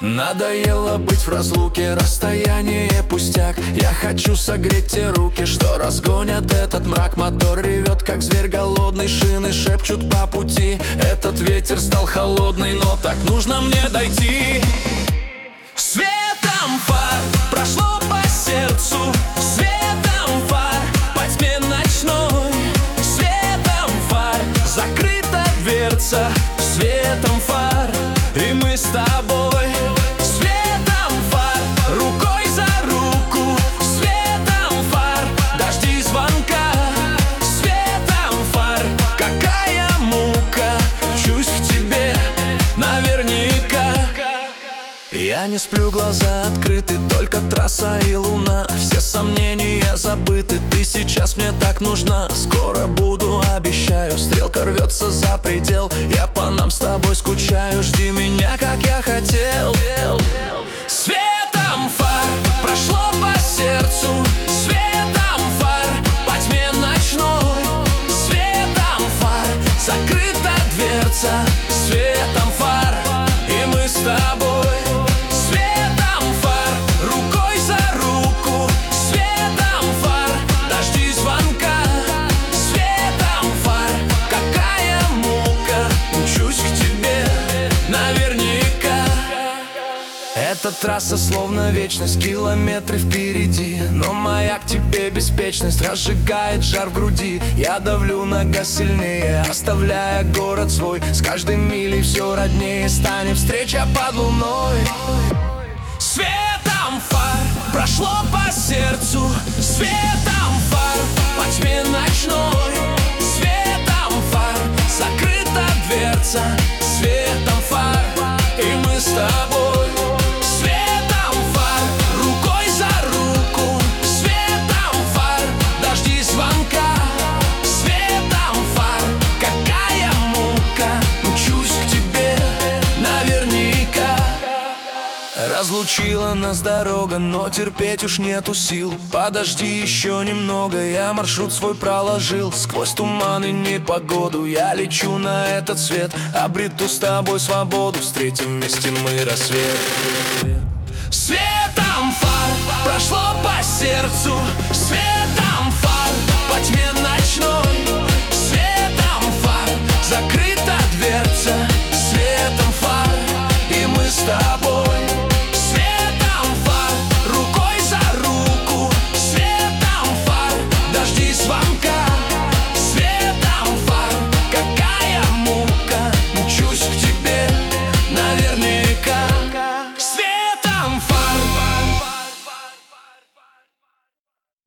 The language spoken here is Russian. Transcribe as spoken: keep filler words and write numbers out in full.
Надоело быть в разлуке, расстояние пустяк. Я хочу согреть те руки, что разгонят этот мрак. Мотор ревет, как зверь голодный, шины шепчут по пути. Этот ветер стал холодный, но так нужно мне дойти. Светом фар прошло по сердцу, светом фар по тьме ночной. Светом фар закрыта дверца, светом фар и мы с тобой. Светом фар, рукой за руку, светом фар, дожди звонка. Светом фар, какая мука, чусь в тебе наверняка. Я не сплю, глаза открыты, только трасса и луна. Все сомнения забыты, ты сейчас мне так нужна. Скоро буду, обещаю, стрелка рвется за предел. Я по нам с тобой скучаю, жди меня, как я хотел. Светом фар прошло по сердцу, светом фар по тьме ночной. Светом фар закрыта дверца, светом фар и мы с тобой. Эта трасса словно вечность, километры впереди. Но маяк тебе беспечность разжигает жар в груди. Я давлю на газ сильнее, оставляя город свой. С каждой милей все роднее станет встреча под луной. Светом фар прошло по сердцу, светом фар по тьме ночной. Светом фар закрыта дверца, светом фар и мы с тобой. Разлучила нас дорога, но терпеть уж нету сил. Подожди еще немного, я маршрут свой проложил. Сквозь туман и непогоду я лечу на этот свет. Обрету с тобой свободу, встретим вместе мы рассвет. Светом фар прошло по сердцу, светом фар по тьме